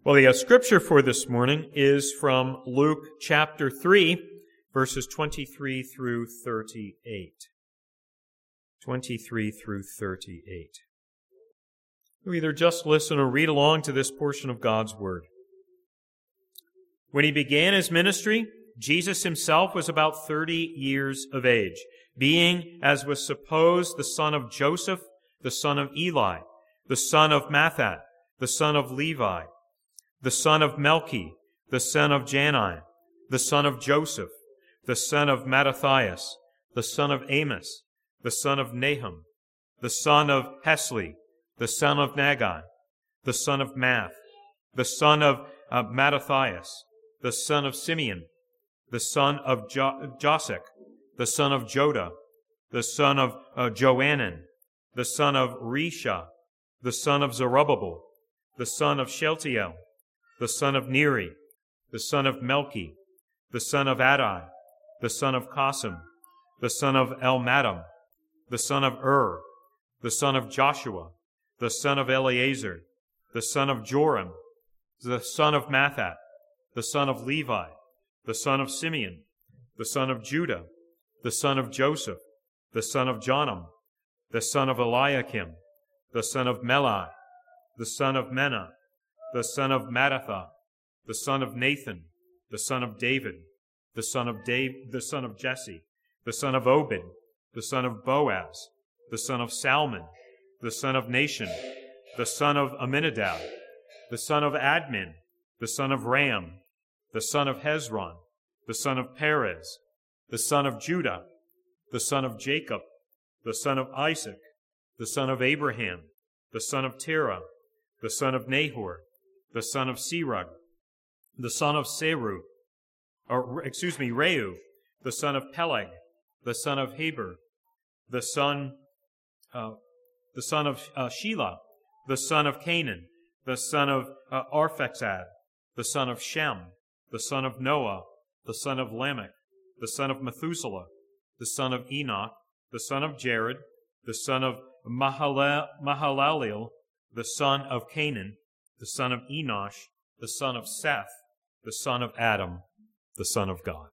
Well, the scripture for this morning is from Luke chapter 3, verses 23 through 38. 23 through 38. You either just listen or read along to this portion of God's Word. When he began his ministry, Jesus himself was about 30 years of age, being, as was supposed, the son of Joseph, the son of Eli, the son of Matthat, the son of Levi, the son of Melchi, the son of Janai, the son of Joseph, the son of Mattathias, the son of Amos, the son of Nahum, the son of Hesli, the son of Nagai, the son of Math, the son of Mattathias, the son of Simeon, the son of Josek, the son of Joda, the son of Joanan, the son of Risha, the son of Zerubbabel, the son of Shealtiel, the son of Neri, the son of Melchi, the son of Adai, the son of Qasim, the son of Elmadam, the son of the son of Joshua, the son of Eleazar, the son of Joram, the son of Matthat, the son of Levi, the son of Simeon, the son of Judah, the son of Joseph, the son of Jonam, the son of Eliakim, the son of Melai, the son of Menah, the son of Mattatha, the son of Nathan, the son of David, the son of Jesse, the son of Obed, the son of Boaz, the son of Salmon, the son of Nahshon, the son of Amminadab, the son of Admin, the son of Ram, the son of Hezron, the son of Perez, the son of Judah, the son of Jacob, the son of Isaac, the son of Abraham, the son of Terah, the son of Nahor, the son of Serug, the son of Reu, the son of Peleg, the son of Heber, the son of Shelah, the son of Canaan, the son of Arphaxad, the son of Shem, the son of Noah, the son of Lamech, the son of Methuselah, the son of Enoch, the son of Jared, the son of Mahalalel, the son of Canaan, the son of Enosh, the son of Seth, the son of Adam, the son of God.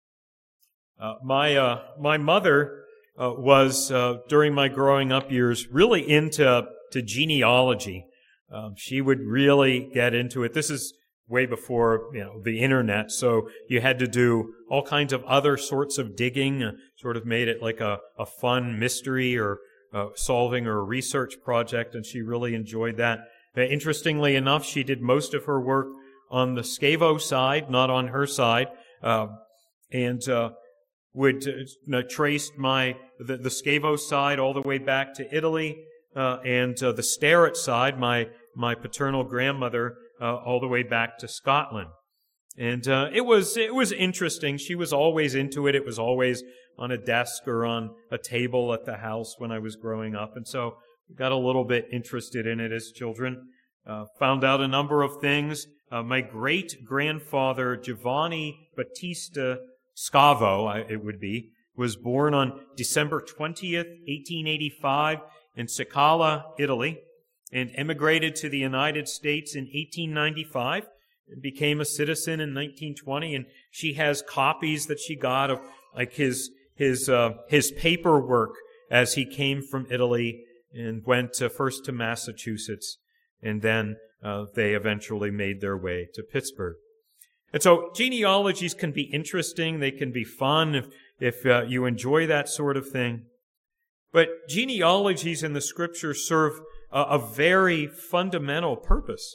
My mother was, during my growing up years, really into genealogy. She would really get into it. This is way before the internet, so you had to do all kinds of other sorts of digging, sort of made it like a fun mystery or solving or a research project, and she really enjoyed that. Interestingly enough, she did most of her work on the Scavo side, not on her side, and would trace the Scavo side all the way back to Italy, and the Starrett side, my paternal grandmother, all the way back to Scotland. And it was interesting. She was always into it. It was always on a desk or on a table at the house when I was growing up, and so got a little bit interested in it as children. Found out a number of things. My great-grandfather, Giovanni Battista Scavo, it would be, was born on December 20th, 1885 in Scala, Italy, and emigrated to the United States in 1895 and became a citizen in 1920. And she has copies that she got of like his paperwork as he came from Italy and went first to Massachusetts, and then they eventually made their way to Pittsburgh. And so genealogies can be interesting. They can be fun if you enjoy that sort of thing. But genealogies in the Scripture serve a very fundamental purpose.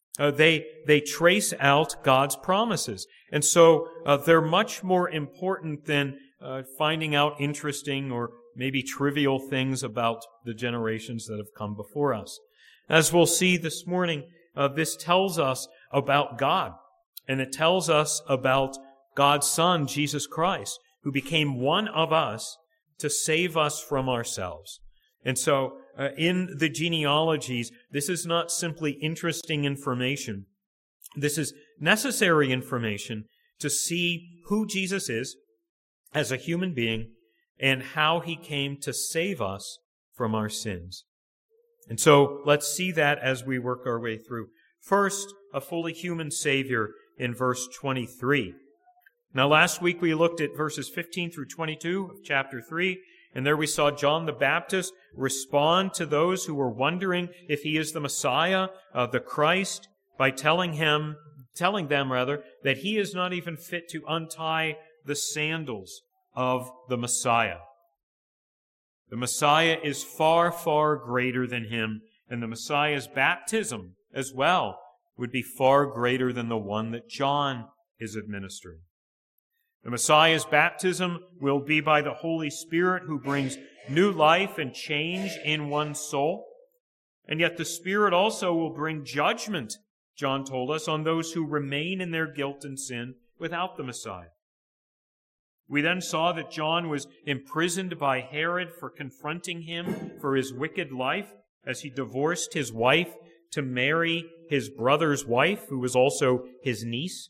They trace out God's promises. And so they're much more important than finding out interesting or maybe trivial things about the generations that have come before us. As we'll see this morning, this tells us about God, and it tells us about God's Son, Jesus Christ, who became one of us to save us from ourselves. And so, in the genealogies, this is not simply interesting information. This is necessary information to see who Jesus is as a human being and how he came to save us from our sins. And so let's see that as we work our way through. First, a fully human Savior in verse 23. Now, last week we looked at verses 15 through 22 of chapter 3, and there we saw John the Baptist respond to those who were wondering if he is the Messiah, the Christ, by telling them that he is not even fit to untie the sandals of the Messiah. The Messiah is far, far greater than him, and the Messiah's baptism as well would be far greater than the one that John is administering. The Messiah's baptism will be by the Holy Spirit, who brings new life and change in one's soul. And yet the Spirit also will bring judgment, John told us, on those who remain in their guilt and sin without the Messiah. We then saw that John was imprisoned by Herod for confronting him for his wicked life as he divorced his wife to marry his brother's wife, who was also his niece.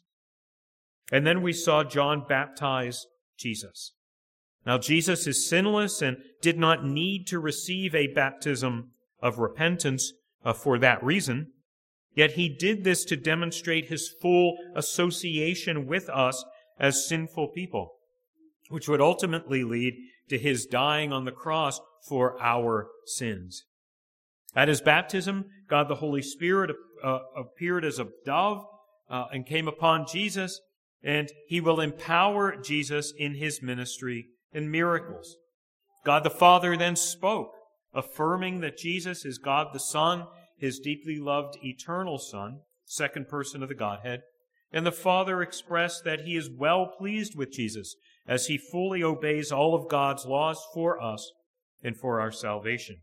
And then we saw John baptize Jesus. Now, Jesus is sinless and did not need to receive a baptism of repentance for that reason. Yet he did this to demonstrate his full association with us as sinful people, which would ultimately lead to his dying on the cross for our sins. At his baptism, God the Holy Spirit appeared as a dove and came upon Jesus, and he will empower Jesus in his ministry and miracles. God the Father then spoke, affirming that Jesus is God the Son, his deeply loved eternal Son, second person of the Godhead. And the Father expressed that he is well pleased with Jesus as he fully obeys all of God's laws for us and for our salvation.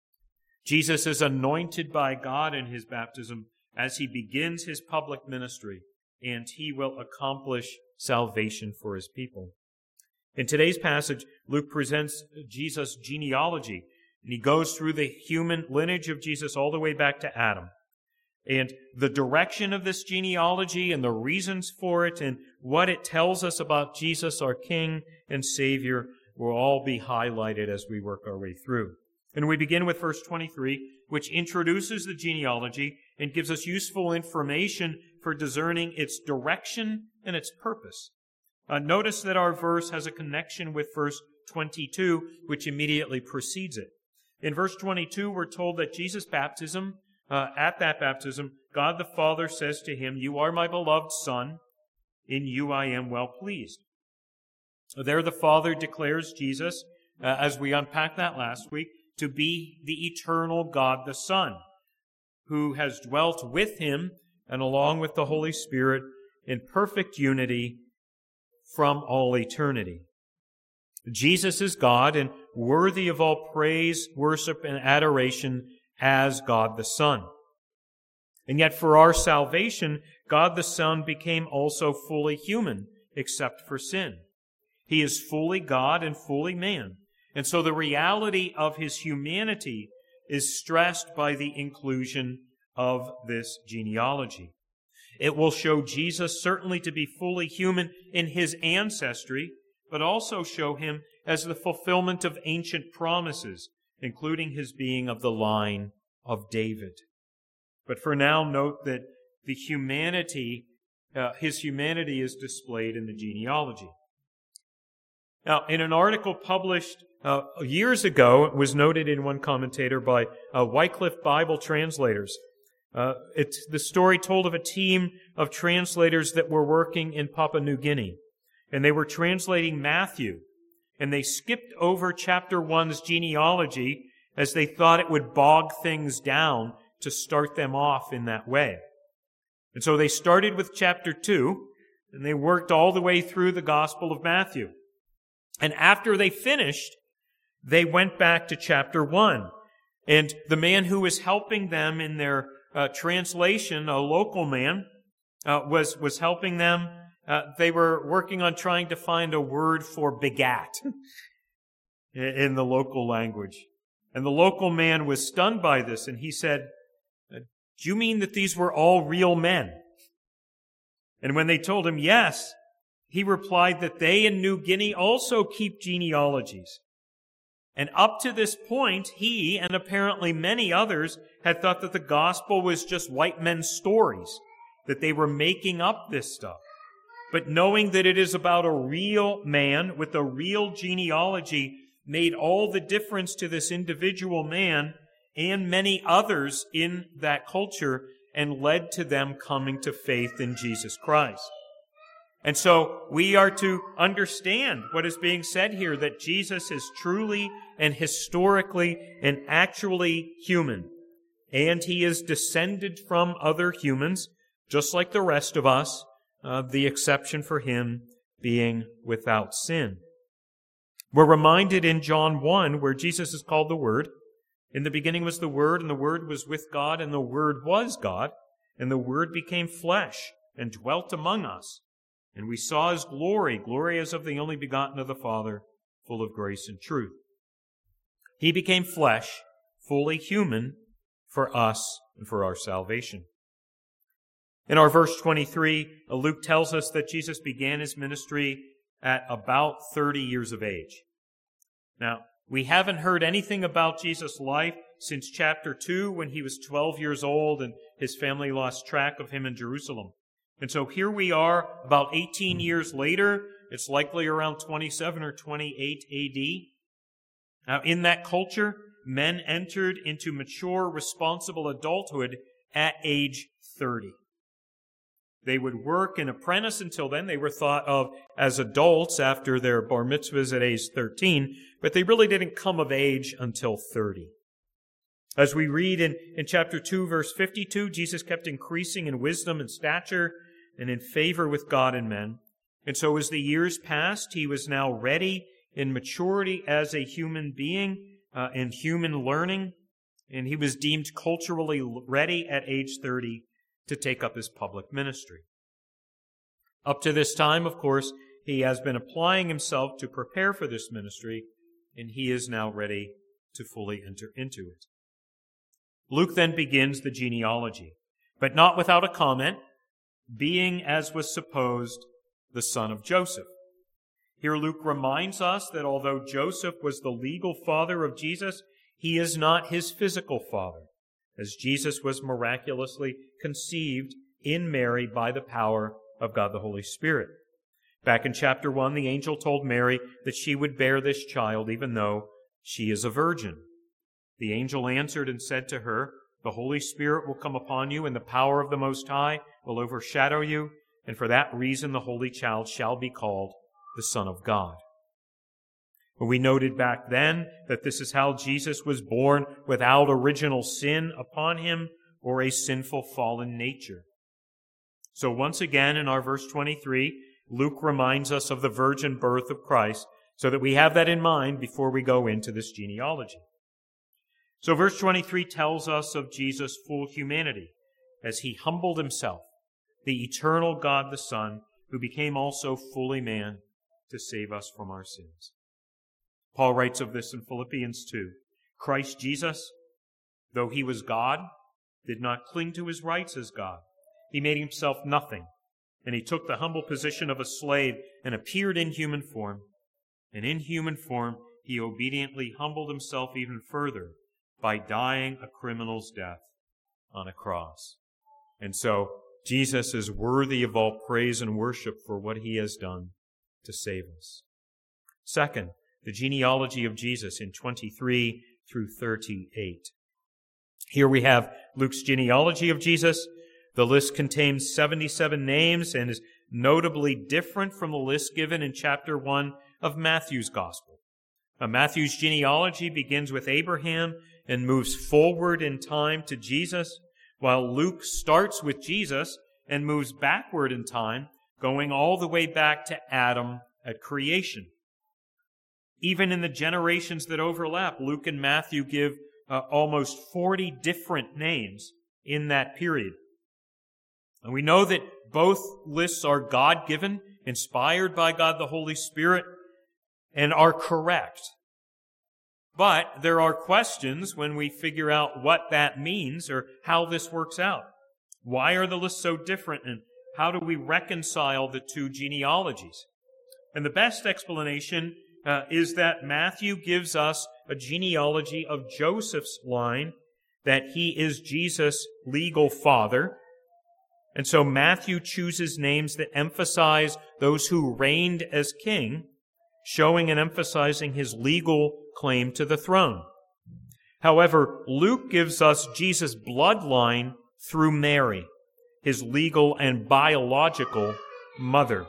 Jesus is anointed by God in his baptism as he begins his public ministry, and he will accomplish salvation for his people. In today's passage, Luke presents Jesus' genealogy, and he goes through the human lineage of Jesus all the way back to Adam. And the direction of this genealogy and the reasons for it and what it tells us about Jesus, our King and Savior, will all be highlighted as we work our way through. And we begin with verse 23, which introduces the genealogy and gives us useful information for discerning its direction and its purpose. Notice that our verse has a connection with verse 22, which immediately precedes it. In verse 22, we're told that Jesus' baptism, at that baptism, God the Father says to him, "You are my beloved Son, in you I am well pleased." There the Father declares Jesus, as we unpacked that last week, to be the eternal God the Son, who has dwelt with him and along with the Holy Spirit in perfect unity from all eternity. Jesus is God and worthy of all praise, worship, and adoration as God the Son. And yet for our salvation, God the Son became also fully human, except for sin. He is fully God and fully man. And so the reality of his humanity is stressed by the inclusion of this genealogy. It will show Jesus certainly to be fully human in his ancestry, but also show him as the fulfillment of ancient promises, including his being of the line of David. But for now, note that the humanity, his humanity is displayed in the genealogy. Now, in an article published years ago, it was noted in one commentator by Wycliffe Bible translators. It's the story told of a team of translators that were working in Papua New Guinea. And they were translating Matthew. And they skipped over chapter 1's genealogy as they thought it would bog things down to start them off in that way. And so they started with chapter 2, and they worked all the way through the Gospel of Matthew. And after they finished, they went back to chapter 1. And the man who was helping them in their translation, a local man, was helping them. They were working on trying to find a word for begat in the local language. And the local man was stunned by this, and he said, "Do you mean that these were all real men?" And when they told him yes, he replied that they in New Guinea also keep genealogies. And up to this point, he and apparently many others had thought that the gospel was just white men's stories, that they were making up this stuff. But knowing that it is about a real man with a real genealogy made all the difference to this individual man and many others in that culture and led to them coming to faith in Jesus Christ. And so we are to understand what is being said here, that Jesus is truly and historically and actually human. And he is descended from other humans, just like the rest of us, the exception for him being without sin. We're reminded in John 1, where Jesus is called the Word. In the beginning was the Word, and the Word was with God, and the Word was God, and the Word became flesh and dwelt among us. And we saw his glory, glory as of the only begotten of the Father, full of grace and truth. He became flesh, fully human, for us and for our salvation. In our verse 23, Luke tells us that Jesus began his ministry at about 30 years of age. Now, we haven't heard anything about Jesus' life since chapter 2, when he was 12 years old and his family lost track of him in Jerusalem. And so here we are, about 18 years later. It's likely around 27 or 28 A.D. Now, in that culture, men entered into mature, responsible adulthood at age 30. They would work and apprentice until then. They were thought of as adults after their bar mitzvahs at age 13, but they really didn't come of age until 30. As we read in chapter 2, verse 52, Jesus kept increasing in wisdom and stature and in favor with God and men. And so as the years passed, he was now ready in maturity as a human being in human learning, and he was deemed culturally ready at age 30 to take up his public ministry. Up to this time, of course, he has been applying himself to prepare for this ministry, and he is now ready to fully enter into it. Luke then begins the genealogy, but not without a comment, being, as was supposed, the son of Joseph. Here Luke reminds us that although Joseph was the legal father of Jesus, he is not his physical father, as Jesus was miraculously conceived in Mary by the power of God the Holy Spirit. Back in chapter 1, the angel told Mary that she would bear this child even though she is a virgin. The angel answered and said to her, "The Holy Spirit will come upon you, and the power of the Most High will overshadow you, and for that reason the Holy Child shall be called the Son of God." We noted back then that this is how Jesus was born, without original sin upon him or a sinful fallen nature. So once again in our verse 23, Luke reminds us of the virgin birth of Christ so that we have that in mind before we go into this genealogy. So verse 23 tells us of Jesus' full humanity as he humbled himself, the eternal God the Son, who became also fully man to save us from our sins. Paul writes of this in Philippians 2. Christ Jesus, though he was God, did not cling to his rights as God. He made himself nothing, and he took the humble position of a slave and appeared in human form. And in human form, he obediently humbled himself even further by dying a criminal's death on a cross. And so, Jesus is worthy of all praise and worship for what he has done to save us. Second, the genealogy of Jesus in 23 through 38. Here we have Luke's genealogy of Jesus. The list contains 77 names and is notably different from the list given in chapter 1 of Matthew's Gospel. Matthew's genealogy begins with Abraham and moves forward in time to Jesus, while Luke starts with Jesus and moves backward in time, going all the way back to Adam at creation. Even in the generations that overlap, Luke and Matthew give almost 40 different names in that period. And we know that both lists are God-given, inspired by God the Holy Spirit, and are correct. But there are questions when we figure out what that means or how this works out. Why are the lists so different, and how do we reconcile the two genealogies? And the best explanation is that Matthew gives us a genealogy of Joseph's line, that he is Jesus' legal father. And so Matthew chooses names that emphasize those who reigned as king, showing and emphasizing his legal claim to the throne. However, Luke gives us Jesus' bloodline through Mary, his legal and biological mother.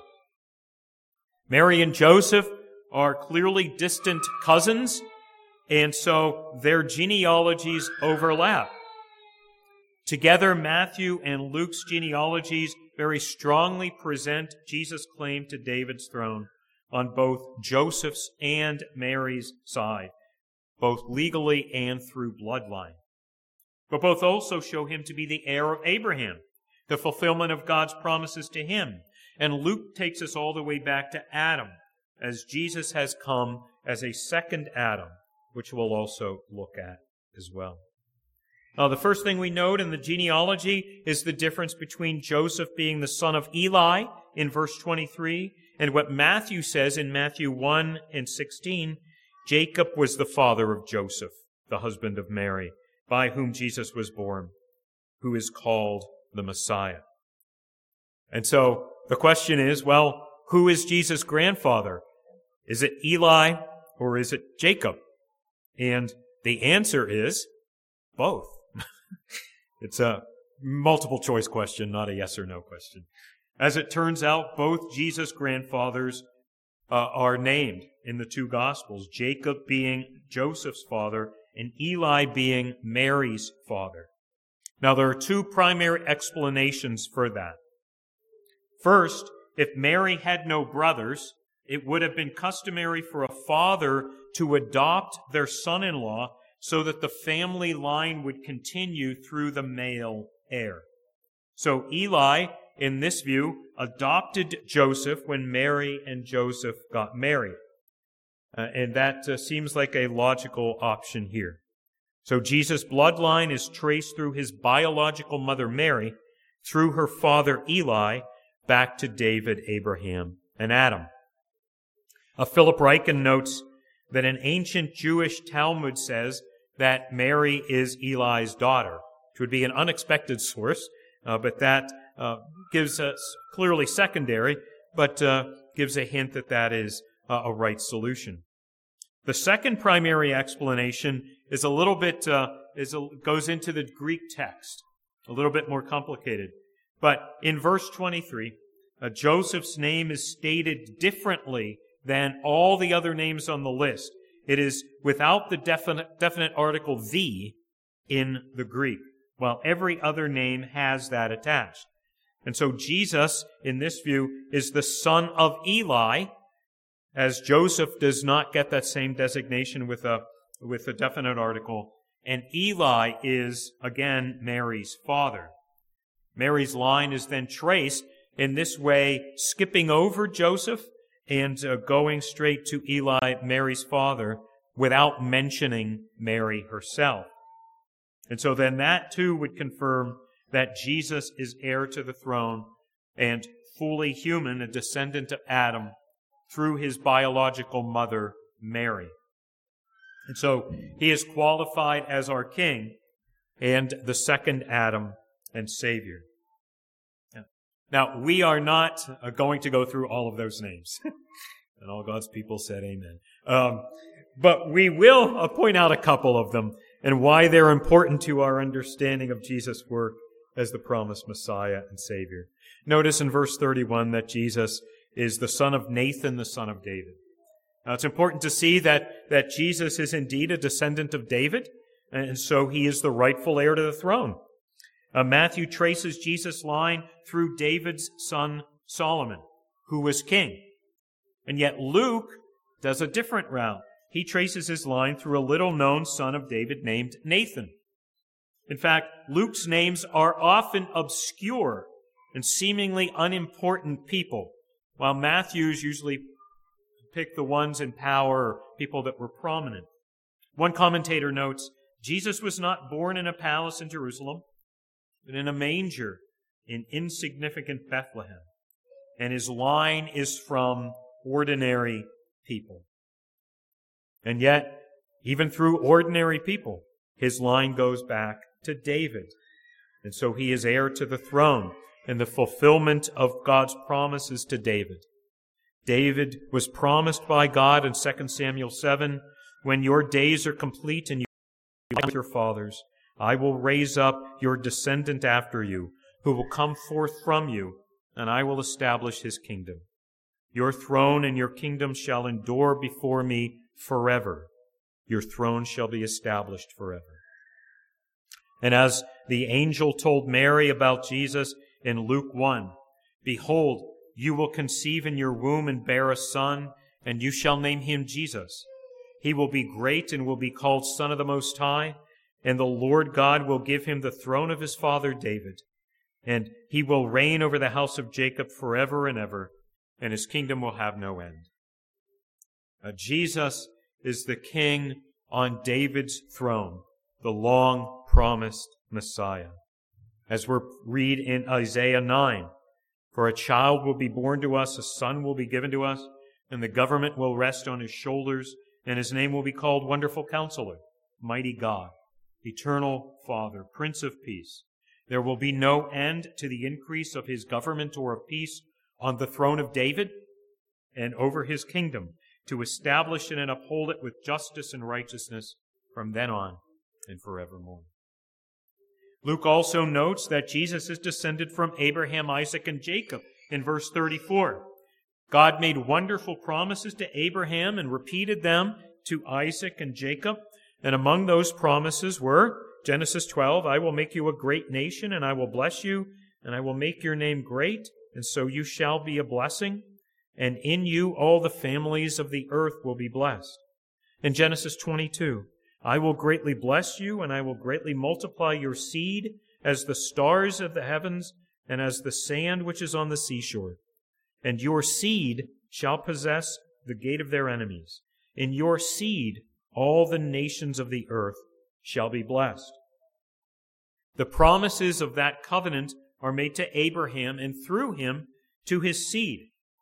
Mary and Joseph are clearly distant cousins, and so their genealogies overlap. Together, Matthew and Luke's genealogies very strongly present Jesus' claim to David's throne on both Joseph's and Mary's side, both legally and through bloodline. But both also show him to be the heir of Abraham, the fulfillment of God's promises to him. And Luke takes us all the way back to Adam, as Jesus has come as a second Adam, which we'll also look at as well. The first thing we note in the genealogy is the difference between Joseph being the son of Eli in verse 23 and what Matthew says in Matthew 1 and 16, Jacob was the father of Joseph, the husband of Mary, by whom Jesus was born, who is called the Messiah. And so the question is, well, who is Jesus' grandfather? Is it Eli or is it Jacob? And the answer is both. It's a multiple choice question, not a yes or no question. As it turns out, both Jesus' grandfathers are named in the two Gospels, Jacob being Joseph's father and Eli being Mary's father. Now, there are two primary explanations for that. First, if Mary had no brothers, it would have been customary for a father to adopt their son-in-law so that the family line would continue through the male heir. So Eli, in this view, adopted Joseph when Mary and Joseph got married. And that seems like a logical option here. So Jesus' bloodline is traced through his biological mother Mary, through her father Eli, back to David, Abraham, and Adam. Philip Ryken notes that an ancient Jewish Talmud says that Mary is Eli's daughter, which would be an unexpected source, but that gives us clearly secondary, but gives a hint that that is a right solution. The second primary explanation is a little bit goes into the Greek text, a little bit more complicated. But in verse 23, Joseph's name is stated differently than all the other names on the list. It is without the definite article the in the Greek, while every other name has that attached. And so Jesus, in this view, is the son of Eli, as Joseph does not get that same designation with a definite article, and Eli is, again, Mary's father. Mary's line is then traced in this way, skipping over Joseph and going straight to Eli, Mary's father, without mentioning Mary herself. And so then that too would confirm that Jesus is heir to the throne and fully human, a descendant of Adam, through his biological mother, Mary. And so he is qualified as our king and the second Adam and Savior. Now, we are not going to go through all of those names. And all God's people said amen. But we will point out a couple of them and why they're important to our understanding of Jesus' work as the promised Messiah and Savior. Notice in verse 31 that Jesus is the son of Nathan, the son of David. Now, it's important to see that Jesus is indeed a descendant of David, and so he is the rightful heir to the throne. Matthew traces Jesus' line through David's son Solomon, who was king. And yet Luke does a different route. He traces his line through a little-known son of David named Nathan. In fact, Luke's names are often obscure and seemingly unimportant people, while Matthew's usually pick the ones in power or people that were prominent. One commentator notes, Jesus was not born in a palace in Jerusalem, but in a manger in insignificant Bethlehem. And his line is from ordinary people. And yet, Even through ordinary people, his line goes back to David. And so he is heir to the throne and the fulfillment of God's promises to David. David was promised by God in 2 Samuel 7, when your days are complete and you are with your fathers, I will raise up your descendant after you, who will come forth from you, and I will establish his kingdom. Your throne and your kingdom shall endure before me forever. Your throne shall be established forever. And as the angel told Mary about Jesus in Luke 1, behold, you will conceive in your womb and bear a son, and you shall name him Jesus. He will be great and will be called Son of the Most High, and the Lord God will give him the throne of his father David. And he will reign over the house of Jacob forever and ever, and his kingdom will have no end. Jesus is the king on David's throne, the long-promised Messiah. As we read in Isaiah 9, for a child will be born to us, a son will be given to us, and the government will rest on his shoulders, and his name will be called Wonderful Counselor, Mighty God, Eternal Father, Prince of Peace. There will be no end to the increase of his government or of peace on the throne of David and over his kingdom, to establish it and uphold it with justice and righteousness from then on and forevermore. Luke also notes that Jesus is descended from Abraham, Isaac, and Jacob in verse 34. God made wonderful promises to Abraham and repeated them to Isaac and Jacob. And among those promises were Genesis 12, I will make you a great nation, and I will bless you, and I will make your name great, and so you shall be a blessing. And in you all the families of the earth will be blessed. In Genesis 22, I will greatly bless you, and I will greatly multiply your seed as the stars of the heavens and as the sand which is on the seashore. And your seed shall possess the gate of their enemies. In your seed all the nations of the earth shall be blessed. The promises of that covenant are made to Abraham and through him to his seed.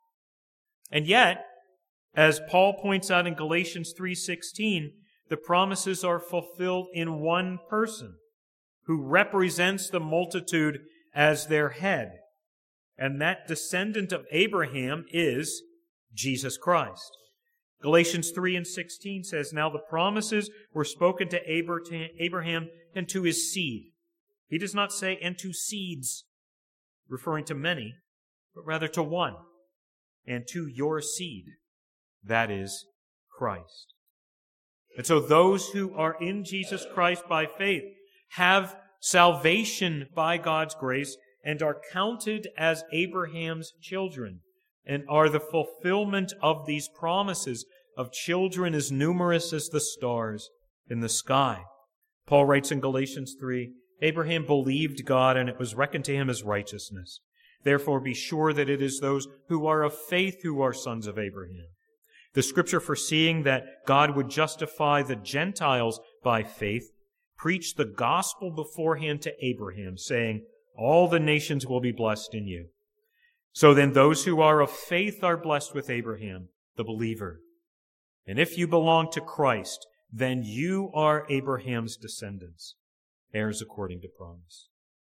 And yet, as Paul points out in Galatians 3:16, the promises are fulfilled in one person who represents the multitude as their head. And that descendant of Abraham is Jesus Christ. Galatians 3:16 says, now the promises were spoken to Abraham and to his seed. He does not say, and to seeds, referring to many, but rather to one, and to your seed, that is Christ. And so those who are in Jesus Christ by faith have salvation by God's grace and are counted as Abraham's children and are the fulfillment of these promises of children as numerous as the stars in the sky. Paul writes in Galatians 3, Abraham believed God, and it was reckoned to him as righteousness. Therefore be sure that it is those who are of faith who are sons of Abraham. The Scripture, foreseeing that God would justify the Gentiles by faith, preached the gospel beforehand to Abraham, saying, all the nations will be blessed in you. So then those who are of faith are blessed with Abraham, the believer. And if you belong to Christ, then you are Abraham's descendants, heirs according to promise.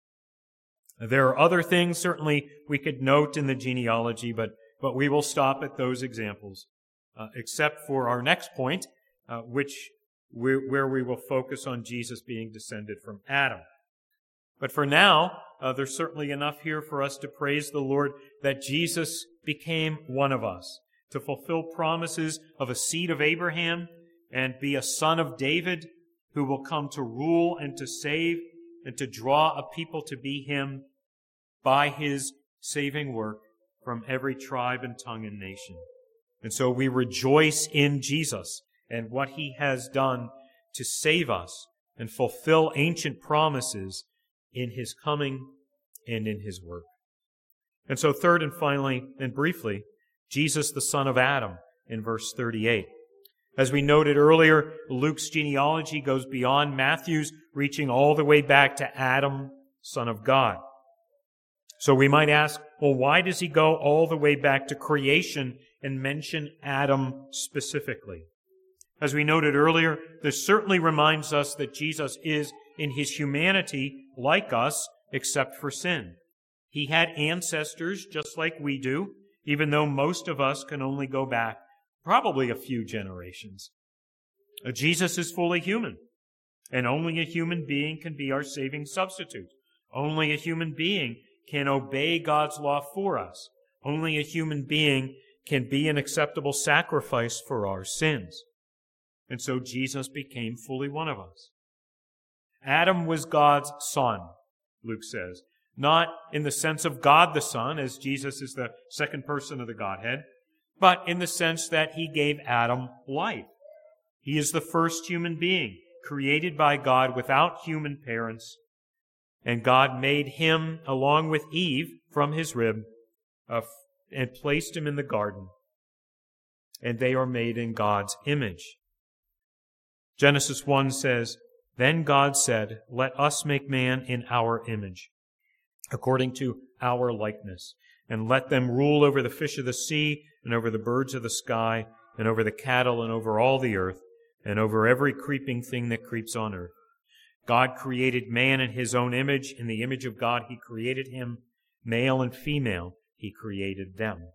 There are other things certainly we could note in the genealogy, but we will stop at those examples, except for our next point, where we will focus on Jesus being descended from Adam. But for now, there's certainly enough here for us to praise the Lord that Jesus became one of us, to fulfill promises of a seed of Abraham and be a son of David who will come to rule and to save and to draw a people to be him by his saving work from every tribe and tongue and nation. And so we rejoice in Jesus and what he has done to save us and fulfill ancient promises in his coming and in his work. And so third and finally and briefly, Jesus the son of Adam in verse 38. As we noted earlier, Luke's genealogy goes beyond Matthew's, reaching all the way back to Adam, son of God. So we might ask, well, why does he go all the way back to creation and mention Adam specifically? As we noted earlier, this certainly reminds us that Jesus is in his humanity like us, except for sin. He had ancestors just like we do, even though most of us can only go back probably a few generations. Jesus is fully human, and only a human being can be our saving substitute. Only a human being can obey God's law for us. Only a human being can be an acceptable sacrifice for our sins. And so Jesus became fully one of us. Adam was God's son, Luke says. Not in the sense of God the Son, as Jesus is the second person of the Godhead, but in the sense that he gave Adam life. He is the first human being created by God without human parents, and God made him, along with Eve, from his rib, and placed him in the garden, and they are made in God's image. Genesis 1 says, "Then God said, 'Let us make man in our image, according to our likeness, and let them rule over the fish of the sea, and over the birds of the sky, and over the cattle, and over all the earth, and over every creeping thing that creeps on earth.' God created man in his own image. In the image of God he created him. Male and female he created them."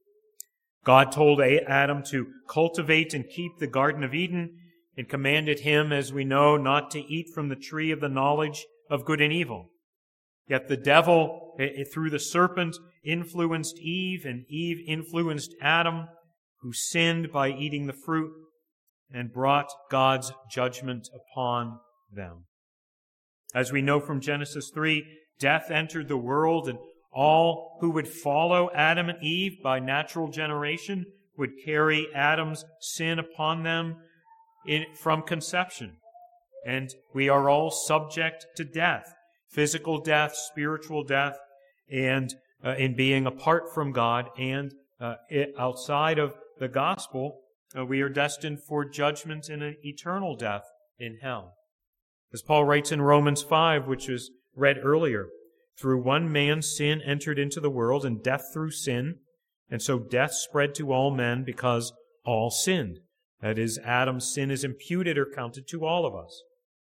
God told Adam to cultivate and keep the Garden of Eden, and commanded him, as we know, not to eat from the tree of the knowledge of good and evil. Yet the devil, through the serpent, influenced Eve, and Eve influenced Adam, who sinned by eating the fruit and brought God's judgment upon them. As we know from Genesis 3, death entered the world, and all who would follow Adam and Eve by natural generation would carry Adam's sin upon them from conception. And we are all subject to death, physical death, spiritual death, and in being apart from God and outside of the gospel, we are destined for judgment and an eternal death in hell. As Paul writes in Romans 5, which was read earlier, "Through one man sin entered into the world, and death through sin, and so death spread to all men because all sinned." That is, Adam's sin is imputed or counted to all of us.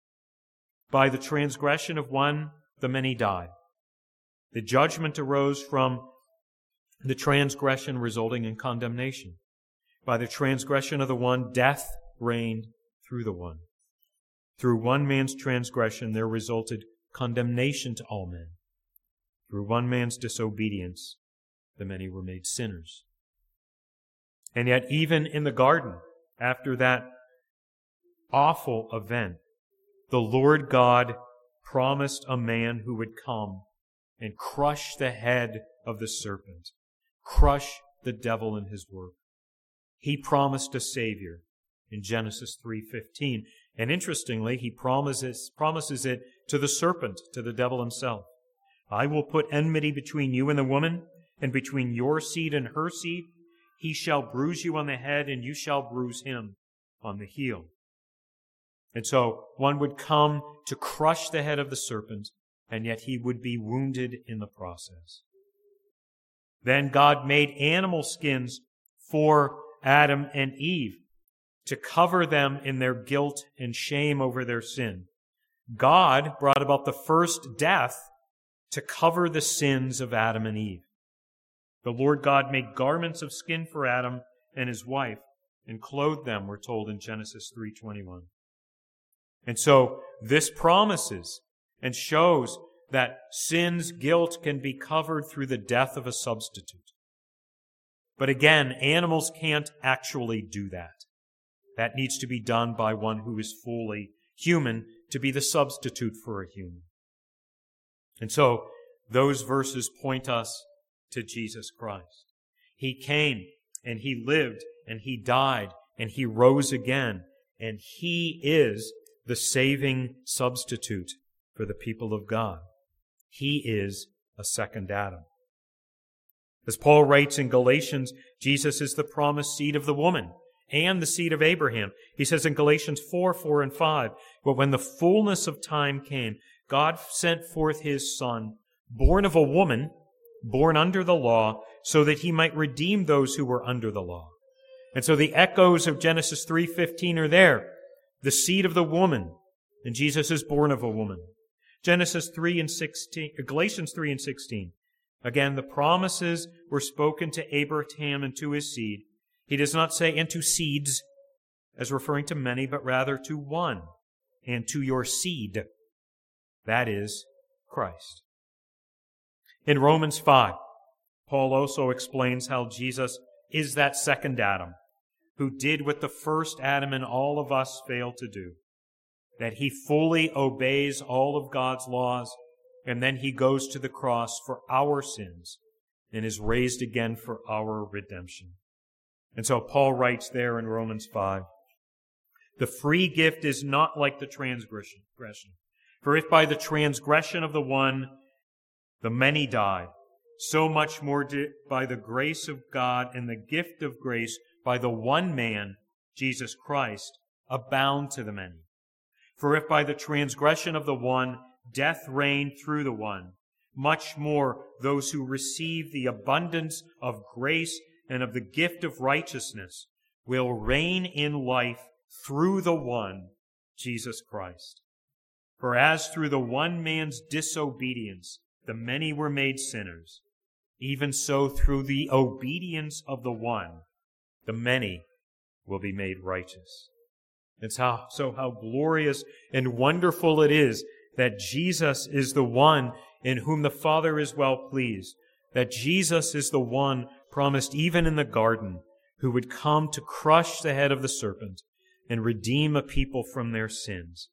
By the transgression of one, the many died. The judgment arose from the transgression resulting in condemnation. By the transgression of the one, death reigned through the one. Through one man's transgression, there resulted condemnation to all men. Through one man's disobedience, the many were made sinners. And yet, even in the garden, after that awful event, the Lord God promised a man who would come and crush the head of the serpent, crush the devil in his work. He promised a Savior in Genesis 3:15. And interestingly, he promises it to the serpent, to the devil himself. "I will put enmity between you and the woman, and between your seed and her seed. He shall bruise you on the head, and you shall bruise him on the heel." And so one would come to crush the head of the serpent, and yet he would be wounded in the process. Then God made animal skins for Adam and Eve to cover them in their guilt and shame over their sin. God brought about the first death to cover the sins of Adam and Eve. The Lord God made garments of skin for Adam and his wife and clothed them, we're told in Genesis 3:21. And so this promises and shows that sin's guilt can be covered through the death of a substitute. But again, animals can't actually do that. That needs to be done by one who is fully human to be the substitute for a human. And so those verses point us to Jesus Christ. He came and he lived and he died and he rose again, and he is the saving substitute for the people of God. He is a second Adam. As Paul writes in Galatians, Jesus is the promised seed of the woman and the seed of Abraham. He says in Galatians 4:4 and 5, "But when the fullness of time came, God sent forth his Son, born of a woman, born under the law, so that he might redeem those who were under the law, And so the echoes of Genesis 3:15 are there. The seed of the woman, and Jesus is born of a woman. Galatians 3:16. Again, the promises were spoken to Abraham and to his seed. He does not say, and to seeds, as referring to many, but rather to one, and to your seed. That is Christ. In Romans 5, Paul also explains how Jesus is that second Adam, who did what the first Adam and all of us failed to do. That he fully obeys all of God's laws, and then he goes to the cross for our sins and is raised again for our redemption. And so Paul writes there in Romans 5, the free gift is not like the transgression. For if by the transgression of the one the many died, so much more by the grace of God and the gift of grace by the one man, Jesus Christ, abound to the many. For if by the transgression of the one death reigned through the one, much more those who receive the abundance of grace and of the gift of righteousness will reign in life through the one, Jesus Christ. For as through the one man's disobedience the many were made sinners, even so through the obedience of the one, the many will be made righteous. It's how glorious and wonderful it is that Jesus is the one in whom the Father is well pleased, that Jesus is the one promised even in the garden, who would come to crush the head of the serpent and redeem a people from their sins.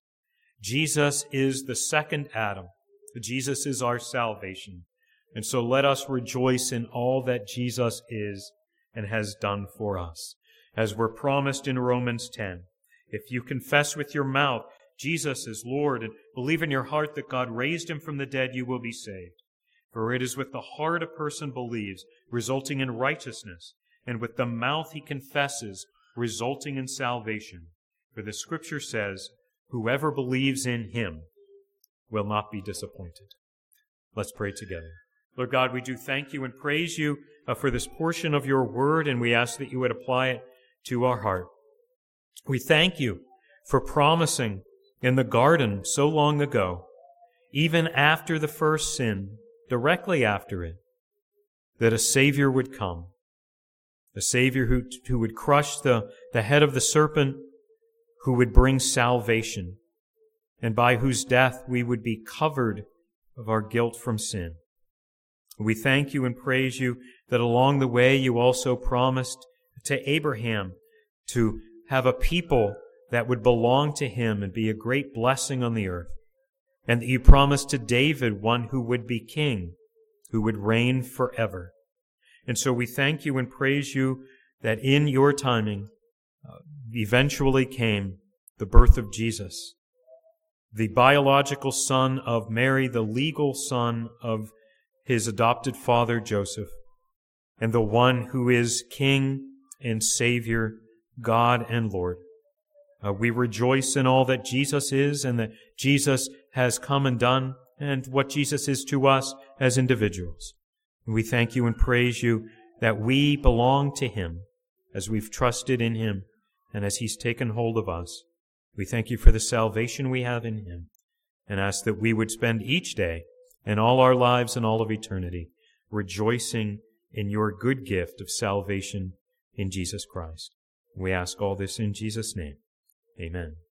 Jesus is the second Adam. Jesus is our salvation. And so let us rejoice in all that Jesus is and has done for us. As we're promised in Romans 10, if you confess with your mouth Jesus is Lord and believe in your heart that God raised him from the dead, you will be saved. For it is with the heart a person believes, resulting in righteousness, and with the mouth he confesses, resulting in salvation. For the Scripture says, whoever believes in him will not be disappointed. Let's pray together. Lord God, we do thank you and praise you for this portion of your word, and we ask that you would apply it to our heart. We thank you for promising in the garden so long ago, even after the first sin, directly after it, that a Savior would come, a Savior who would crush the head of the serpent, who would bring salvation, and by whose death we would be covered of our guilt from sin. We thank you and praise you that along the way you also promised to Abraham to have a people that would belong to him and be a great blessing on the earth, and that you promised to David one who would be king, who would reign forever. And so we thank you and praise you that in your timing eventually came the birth of Jesus, the biological son of Mary, the legal son of his adopted father Joseph, and the one who is King and Savior, God and Lord. We rejoice in all that Jesus is and that Jesus has come and done and what Jesus is to us as individuals. We thank you and praise you that we belong to him as we've trusted in him and as he's taken hold of us. We thank you for the salvation we have in him and ask that we would spend each day and all our lives and all of eternity rejoicing in your good gift of salvation in Jesus Christ. We ask all this in Jesus' name. Amen.